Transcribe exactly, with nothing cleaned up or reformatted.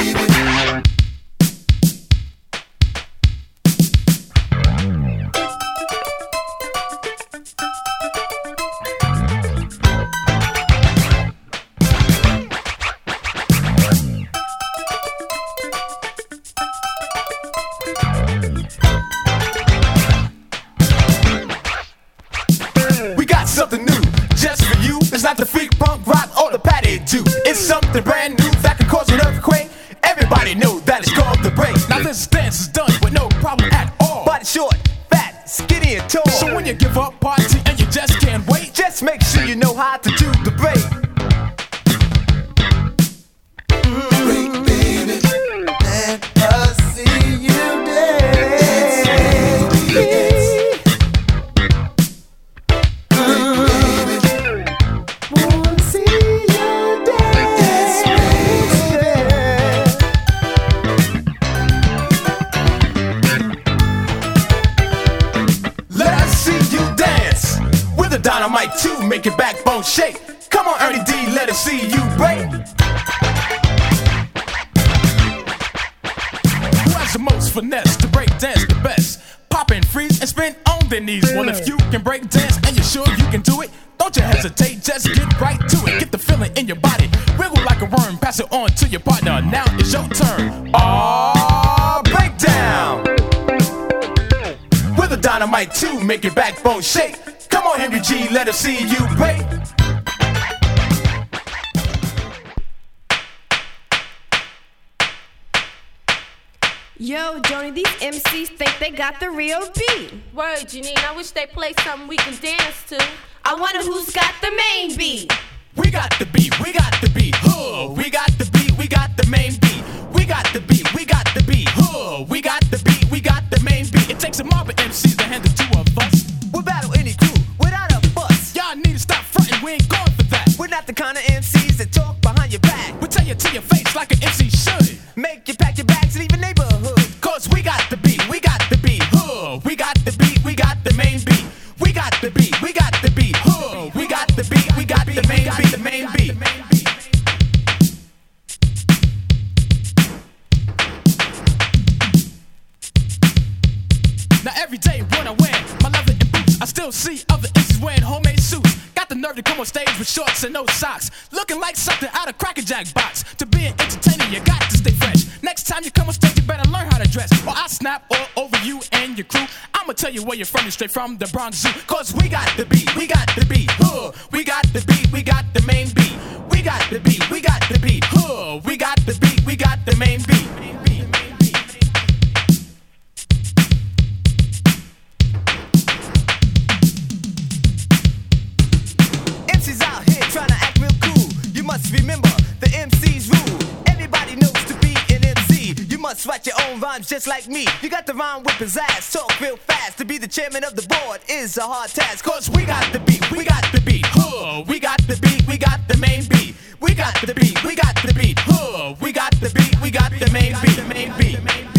Something new, just for you. It's not the freak, punk, rock, or the patty do. It's something brand new that can cause an earthquake. Everybody knows that it's called the break. Now this dance is done with no problem at all. Body short, fat, skinny, and tall. So when you give up party and you just can't wait, just make sure you know how to do the break. Break, baby, let us see you dance. Dance. Dynamite two, make your backbone shake. Come on, Ernie D, let us see you break. Who has the most finesse to break dance the best? Pop and freeze and spin on their knees. Well, if you can break dance and you're sure you can do it, don't you hesitate, just get right to it. Get the feeling in your body, wiggle like a worm, pass it on to your partner. Now it's your turn. Oh, breakdown. With a Dynamite two, make your backbone shake. Come on, Henry G, let us see you break. Yo, Joni, these M Cs think they got the real beat. Word, Janine, I wish they play something we can dance to. I wonder who's got the main beat. We got the beat, we got the beat, huh? We got the beat, we got the main beat. We got the beat, we got the beat, huh? We got the beat, we got the main beat. It takes a mob of M Cs to handle two of us. We'll battle any crew without a fuss. Y'all need to stop frontin', we ain't going for that. We're not the kind of M Cs that talk behind your back. We'll tell you to your face like an M C should. Make you pack your bags and leave your neighborhood. Cause we got the beat, we got the beat, huh? We got the beat, we got the main beat. We got the beat, we got the beat, huh? We got the beat, we got the main beat, the main beat. Now every day when I wear my leather and boots, I still see other M Cs wearing homemade suits. Got the nerve to come on stage with shorts and no socks, looking like something out of Cracker Jack box. To be an entertainer, you got to stay fresh. Next time you come on stage, you better learn how to dress, or I snap all over you and your crew. I'ma tell you where you're from, you're straight from the Bronx Zoo. Cause we got the beat, we got the beat, huh? We got the beat, we got the main beat. We got the beat, we got the beat, huh? We got the beat, we got the main beat. M Cs out here trying to act real cool. You must remember the M C's rule. Everybody knows to be an M C. You must write your own rhymes just like me. You got to rhyme with pizzazz, talk real fast. To be the chairman of the board is a hard task. Cause we got the beat, we got the beat, huh? We got the beat, we got the main beat. We got the beat, we got the beat, huh? We got the beat, we got the main beat, the main beat.